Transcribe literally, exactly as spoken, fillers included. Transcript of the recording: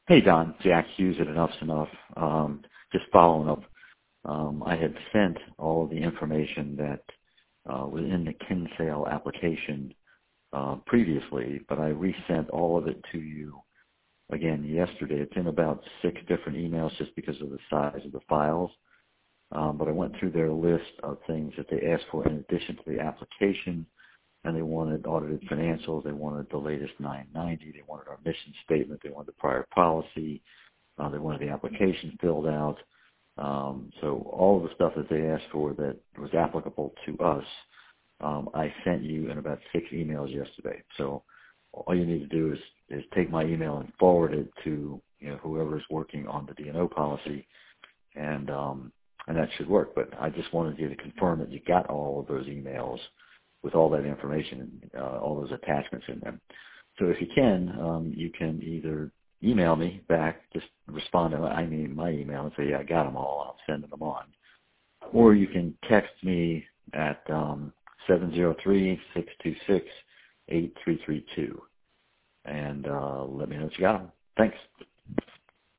Hey, Don. Jack Hughes at Enough's Enough. Um, just following up. Um, I had sent all of the information that uh, was in the Kinsale application uh, previously, but I resent all of it to you again yesterday. It's in about six different emails just because of the size of the files. Um, but I went through their list of things that they asked for in addition to the application, and they wanted audited financials. They wanted the latest nine ninety. They wanted our mission statement. They wanted the prior policy. Uh, they wanted the application filled out. Um, so all of the stuff that they asked for that was applicable to us, um, I sent you in about six emails yesterday. So all you need to do is, is take my email and forward it to you know whoever's working on the D and O policy, and um, and that should work. But I just wanted you to confirm that you got all of those emails with all that information, uh, all those attachments in them. So if you can, um, you can either email me back, just respond to I mean my email and say, yeah, I got them all, I'll send them on. Or you can text me at um, seven zero three, six two six, eight three three two and uh, let me know that you got them. Thanks.